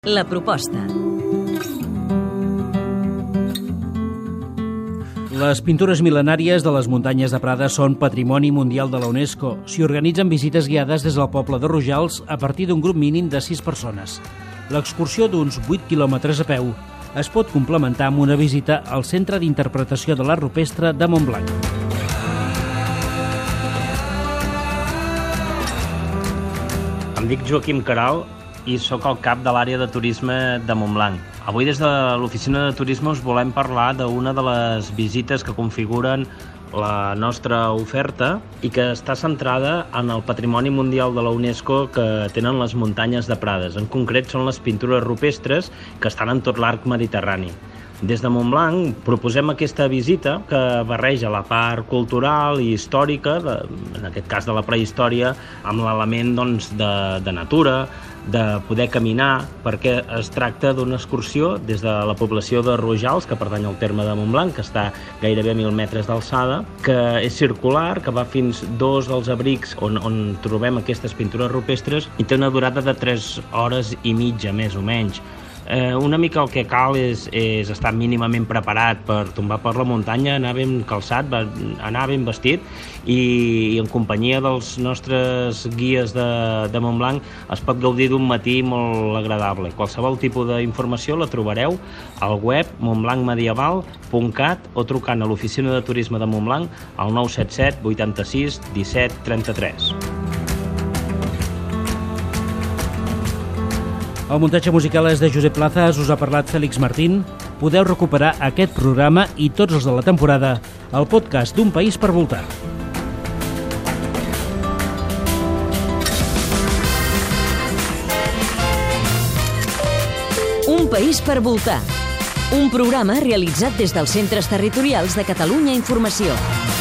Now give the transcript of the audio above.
La proposta. Les pintures mil·lenàries de les muntanyes de Prada són Patrimoni Mundial de la UNESCO. S'hi organitzen visites guiades des del poble de Rojals a partir d'un grup mínim de 6 persones. L'excursió d'uns 8 quilòmetres a peu es pot complementar amb una visita al Centre d'Interpretació de l'Art Rupestre de Montblanc. Em dic Joaquim Queralt i sóc el cap de l'àrea de turisme de Montblanc. Avui des de l'oficina de turisme us volem parlar d'una de les visites que configuren la nostra oferta i que està centrada en el Patrimoni Mundial de la UNESCO que tenen les muntanyes de Prades. En concret són les pintures rupestres que estan en tot l'arc mediterrani. Des de Montblanc proposem aquesta visita que barreja la part cultural i històrica, en aquest cas de la prehistòria, amb l'element de natura, de poder caminar, perquè es tracta d'una excursió des de la població de Rojals, que pertany al terme de Montblanc, que està gairebé a 1.000 metres d'alçada, que és circular, que va fins 2 dels abrics on trobem aquestes pintures rupestres i té una durada de 3 hores i mitja, més o menys. Una mica el que cal és estar mínimament preparat per tombar per la muntanya, anar ben calçat, anar ben vestit i en companyia dels nostres guies de Montblanc es pot gaudir d'un matí molt agradable. Qualsevol tipus d'informació la trobareu al web montblancmedieval.cat o trucant a l'oficina de turisme de Montblanc al 977 86 17 33. El muntatge musical és de Josep Plazas, us ha parlat Fèlix Martín. Podeu recuperar aquest programa i tots els de la temporada al podcast d'Un País per Voltar. Un País per Voltar. Un programa realitzat des dels Centres Territorials de Catalunya Informació.